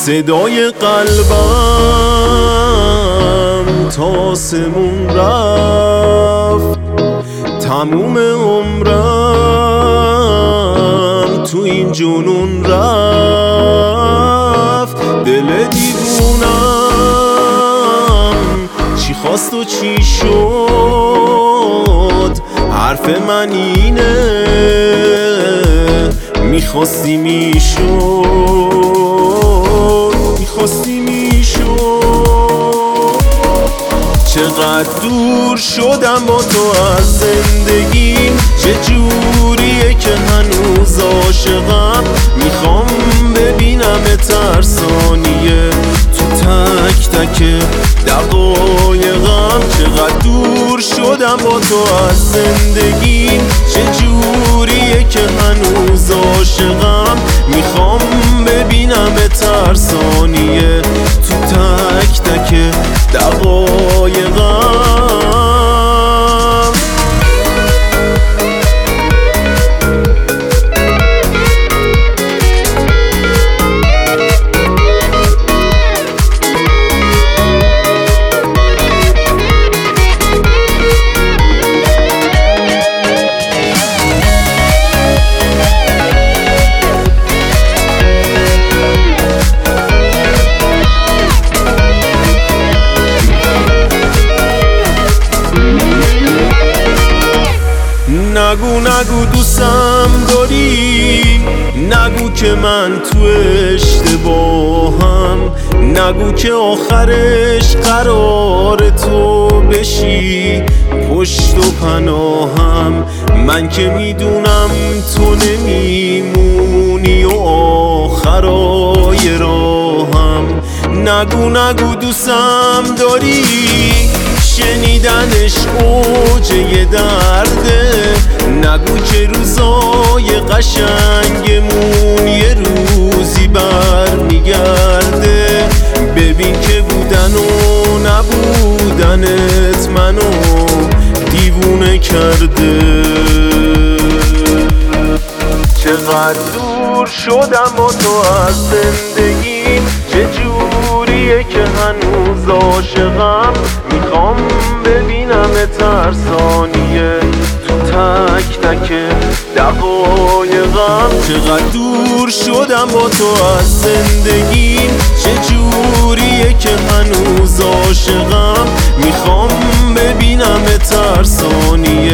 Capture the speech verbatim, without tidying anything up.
صدای قلبم تا آسمون رفت، تموم عمرم تو این جنون رفت. دل دیوونم چی خواست و چی شد، حرف من اینه میخواستی میشد، میخواستی میشد. چقدر دور شدم با تو از زندگیم، چه جوریه که هنوز عاشقم. میخوام ببینم ترسانیه تو تک تک دقایقم. چقدر دور شدم با تو از زندگیم، چه جوریه که هنوز عاشقم. میخوام ببینم ترسانیه تو تک تک دقایقم. نگو نگو دوستم داری، نگو که من تو اشتباهم، نگو که آخرش قرار تو بشی پشت و پناهم. من که میدونم تو نمیمونی و آخرای راهم. نگو نگو دوستم داری، شنیدنش اوج یه درده. نگو که روزای قشنگمون یه روزی بر میگرده. ببین که بودن و نبودنت منو دیوونه کرده. چقدر دور شدم با تو از زندگیم، چه جوریه که هنوز عاشقم. میخوام ببینم ترسانیه تو تک تک دقایقم. چقدر دور شدم با تو از زندگیم، چه جوریه که هنوز عاشقم. میخوام ببینم ترسانیه